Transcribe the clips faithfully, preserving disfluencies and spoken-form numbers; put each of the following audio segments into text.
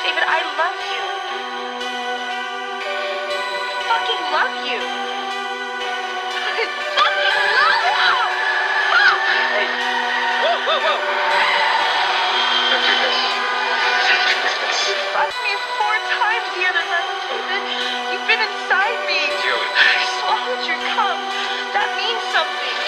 David, I love you. Fucking love you. I fucking love you! Fuck! Hey, whoa, whoa, whoa. Don't do this. Don't do this. You fucked me four times the other night, David. You've been inside me. Julie. I swallowed your cum. That means something.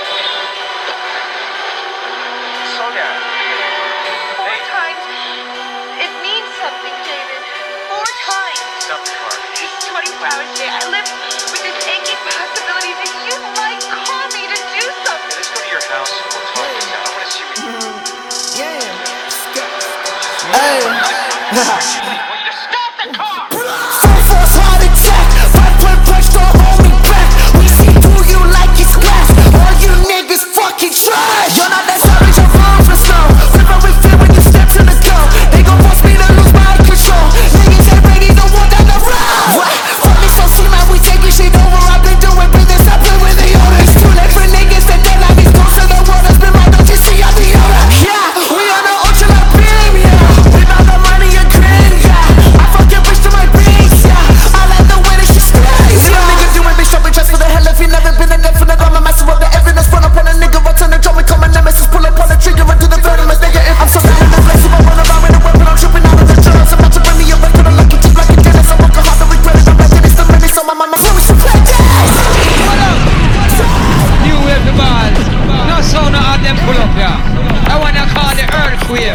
Slow down. Four Hey. times. It means something, David. Four times. Stop the car. It's twenty-four hours a day. I live with this aching possibility that you might call me to do something. Let's go to your house and we'll talk this out. I want to see what you do. Yeah. Hey. I want you to stop the car! Full force heart attack. Five point punch, don't hold me back. We see through you like it's glass. All you niggas fucking trash. You're not that savage, you're wrong for slow. River with fear when you step to the go. They gon' force me to lose my control. Niggas ain't ready to walk down the road. What? Fuck me so see man, we taking shit over. I've been doing business, I play with the owners. Too late for niggas that dead like these ghosts of the world. Has been my don't you see I'm the owner. Yeah, we on the ultra like beam, yeah. We bout the money and grin, yeah. I fuck your bitch to my beats, yeah. I like the way that she stays, yeah. Niggas doing bitch jumping just for the hell. If you never been in there for the drama, massive of the evidence. Run up on a nigga, right on the drum and call my nemesis. Pull up on the trigger and do the venomous nigga. If I'm so down in the place, if I run around with a weapon, I'm tripping out of the drugs. I'm about to bring me a record, I'm lucky, keep like a Dennis. I'm working hard to regret it, I'm back in this the minutes on my mama, so we should play this. New wave the ball. No sound of them pull up here. I wanna call the earthquake.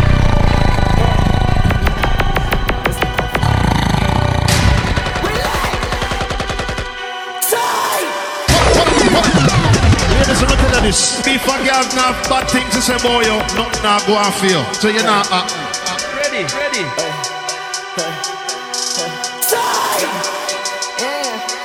Ladies, let me tell you this. If a girl have bad things to say about you, nothing now go on for you. So you're not uh, uh, Ready, ready. Yeah.